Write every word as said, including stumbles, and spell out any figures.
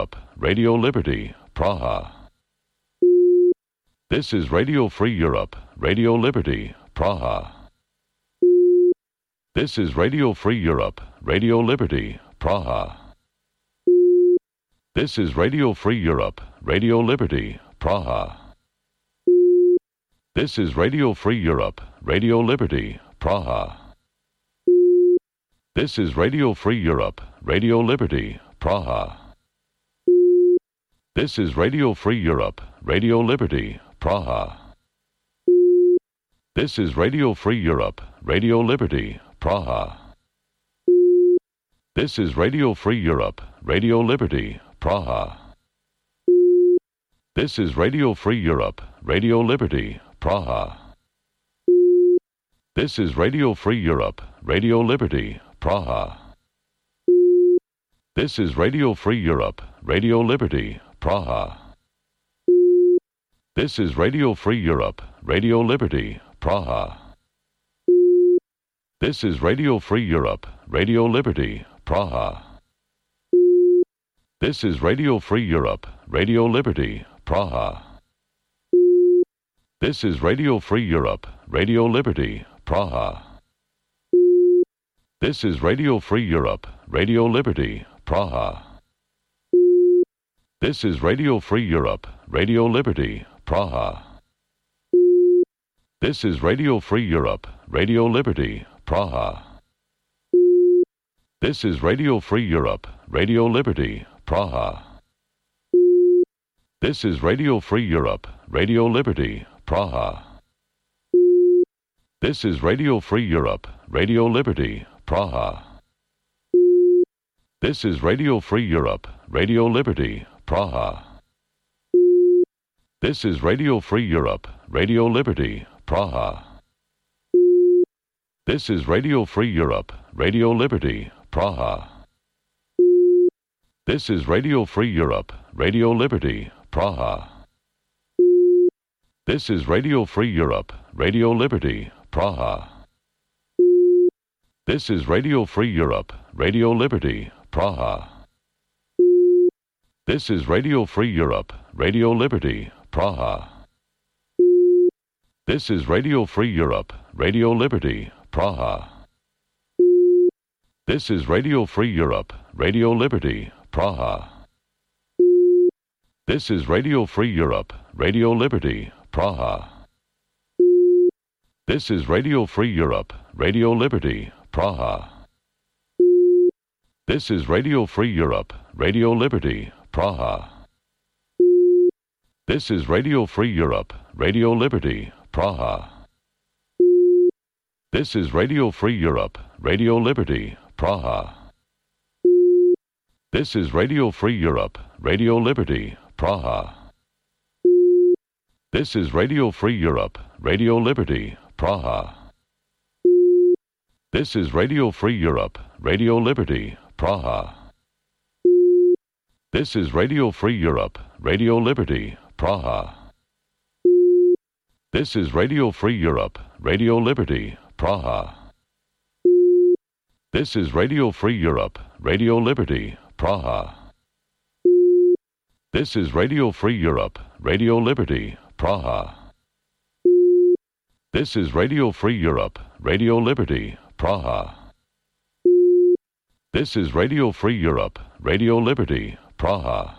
Radio Liberty, Praha. This is Radio Free Europe, Radio Liberty, Praha. This is Radio Free Europe, Radio Liberty, Praha. This is Radio Free Europe, Radio Liberty, Praha. This is Radio Free Europe, Radio Liberty, Praha. This is Radio Free Europe, Radio Liberty, Praha. This is Radio Free Europe, Radio Liberty, Praha. This is Radio Free Europe, Radio Liberty, Praha. This is Radio Free Europe, Radio Liberty, Praha. This is Radio Free Europe, Radio Liberty, Praha. This is Radio Free Europe, Radio Liberty, Praha. This is Radio Free Europe, Radio Liberty, Praha. This is Radio Free Europe, Radio Liberty, Praha. This is Radio Free Europe, Radio Liberty, Praha. This is Radio Free Europe, Radio Liberty, Praha. This is Radio Free Europe, Radio Liberty, Praha. This is Radio Free Europe, Radio Liberty, Praha. This is Radio Free Europe, Radio Liberty, Praha. This is Radio Free Europe, Radio Liberty, Praha. This is Radio Free Europe, Radio Liberty, Praha. This is Radio Free Europe, Radio Liberty, Praha. This is Radio Free Europe, Radio Liberty, Praha. This is Radio Free Europe, Radio Liberty, Praha. This is Radio Free Europe, Radio Liberty, Praha. This is Radio Free Europe, Radio Liberty, Praha. This is Radio Free Europe, Radio Liberty, Praha. This is Radio Free Europe, Radio Liberty, Praha. This is Radio Free Europe, Radio Liberty, Praha. This is Radio Free Europe, Radio Liberty, Praha. This is Radio Free Europe, Radio Liberty, Praha. This is Radio Free Europe, Radio Liberty, Praha. This is Radio Free Europe, Radio Liberty, Praha. This is Radio Free Europe, Radio Liberty, Praha. This is Radio Free Europe, Radio Liberty, Praha. This is Radio Free Europe, Radio Liberty, Praha. This is Radio Free Europe, Radio Liberty, Praha. This is Radio Free Europe, Radio Liberty, Praha. This is Radio Free Europe, Radio Liberty, Praha. This is Radio Free Europe, Radio Liberty, Praha. This is Radio Free Europe, Radio Liberty, Praha. This is Radio Free Europe, Radio Liberty, Praha. This is Radio Free Europe, Radio Liberty, Praha. This is Radio Free Europe, Radio Liberty, Praha. This is Radio Free Europe, Radio Liberty, Praha. This is Radio Free Europe, Radio Liberty, Praha.